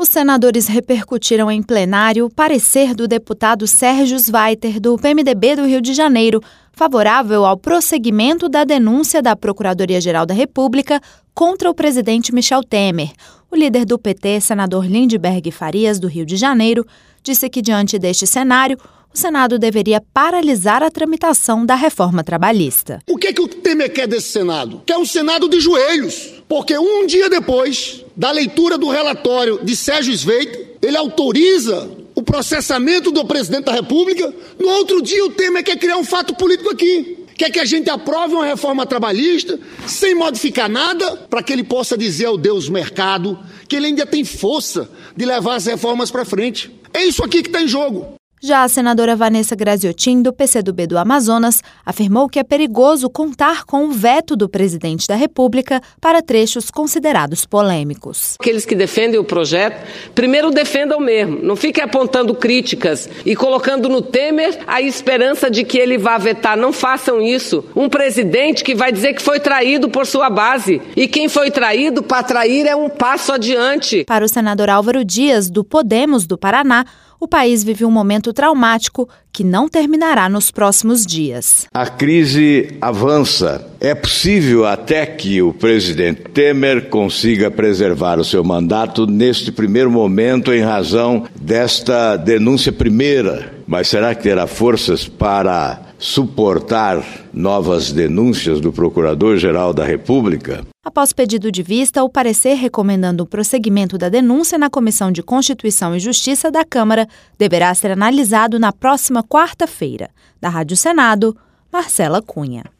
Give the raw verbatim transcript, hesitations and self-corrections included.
senadores repercutiram em plenário o parecer do deputado Sérgio Zweiter, do P M D B do Rio de Janeiro, favorável ao prosseguimento da denúncia da Procuradoria-Geral da República contra o presidente Michel Temer. O líder do P T, senador Lindbergh Farias, do Rio de Janeiro, disse que, diante deste cenário, o Senado deveria paralisar a tramitação da reforma trabalhista. O que é que o Temer quer desse Senado? Quer um Senado de joelhos, porque um dia depois da leitura do relatório de Sérgio Zweiter, ele autoriza o processamento do presidente da República. No outro dia, o Temer quer criar um fato político aqui. Quer que a gente aprove uma reforma trabalhista sem modificar nada, para que ele possa dizer ao Deus mercado que ele ainda tem força de levar as reformas para frente. É isso aqui que está em jogo. Já a senadora Vanessa Graziotin, do P C do B do Amazonas, afirmou que é perigoso contar com o veto do presidente da República para trechos considerados polêmicos. Aqueles que defendem o projeto, primeiro defendam mesmo, não fiquem apontando críticas e colocando no Temer a esperança de que ele vá vetar. Não façam isso. Um presidente que vai dizer que foi traído por sua base. E quem foi traído, para trair, é um passo adiante. Para o senador Álvaro Dias, do Podemos do Paraná, o país vive um momento traumático que não terminará nos próximos dias. A crise avança. É possível até que o presidente Temer consiga preservar o seu mandato neste primeiro momento em razão desta denúncia primeira. Mas será que terá forças para suportar novas denúncias do Procurador-Geral da República? Após pedido de vista, o parecer recomendando o prosseguimento da denúncia na Comissão de Constituição e Justiça da Câmara deverá ser analisado na próxima quarta-feira. Da Rádio Senado, Marcela Cunha.